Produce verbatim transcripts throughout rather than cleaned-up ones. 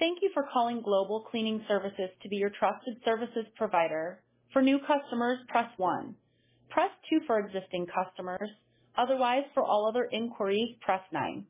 Thank you for calling Global Cleaning Services to be your trusted services provider. For new customers, press one. Press two for existing customers. Otherwise, for all other inquiries, press nine.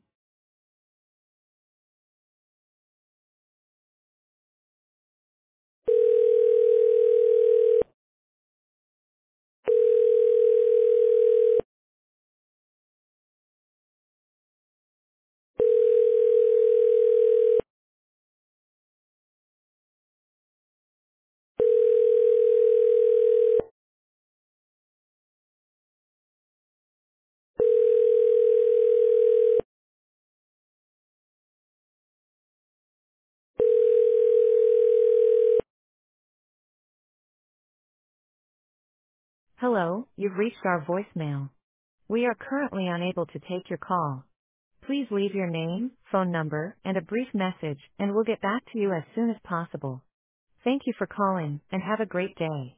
Hello, you've reached our voicemail. We are currently unable to take your call. Please leave your name, phone number, and a brief message, and we'll get back to you as soon as possible. Thank you for calling, and have a great day.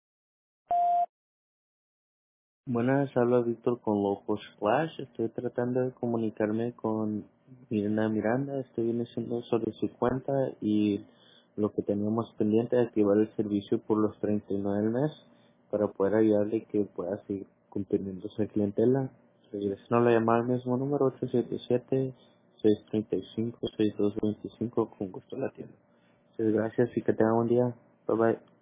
Buenas, habla Víctor con Loco Splash. Estoy tratando de comunicarme con Mirna Miranda. Estoy viendo siendo sobre su cuenta y lo que teníamos pendiente de activar el servicio por los treinta y nueve al mes para poder ayudarle que pueda seguir cumpliendo su clientela. Regresando la llamada al mismo número ocho siete siete, seis tres cinco, seis dos dos cinco. Con gusto la atiendo. Muchas gracias y que tenga un día. Bye bye.